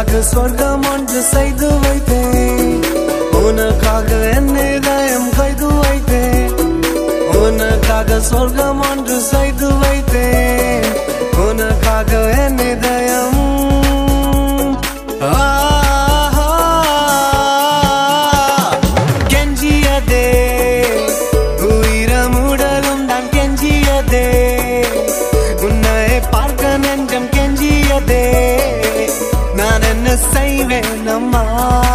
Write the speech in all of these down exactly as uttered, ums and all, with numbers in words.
உனக்காக சொர்க்கம் ஒன்று செய்து வைத்தேன் உனக்காக என் இதயம் கைது வைத்தேன் உனக்காக சொர்க்கம் ஒன்று செய்து வைத்தேன் உனக்காக என் இதயம் கெஞ்சியதே உயிரம் உடலும் தான் கெஞ்சியதே உன்னை பார்க்க நெஞ்சம் கெஞ்சியதே நான் என்ன செய்வேன் அம்மா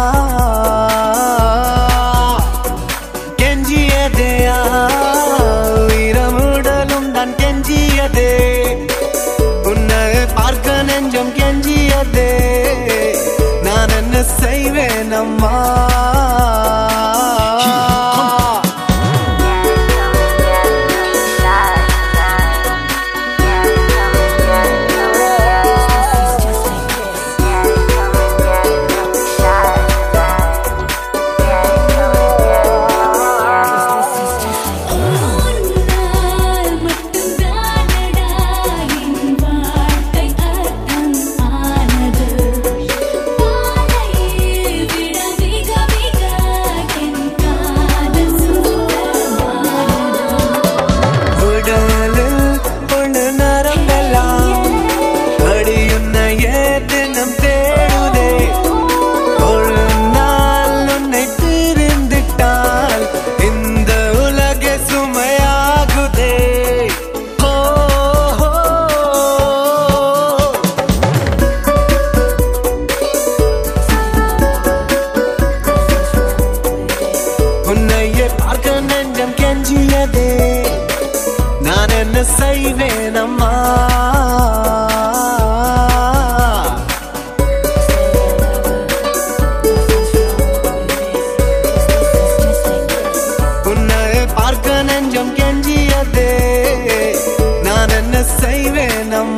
கெஞ்சியதே உயிரம் உடலும் தான் கெஞ்சியதே உன்னை பார்க்க நெஞ்சம் கெஞ்சியதே நான் என்ன செய்வேன் அம்மா நான் என்ன செய்வேன் அம்மா உன்னை பார்க்க நெஞ்சம் கெஞ்சியதே நான் என்ன செய்வேன் அம்மா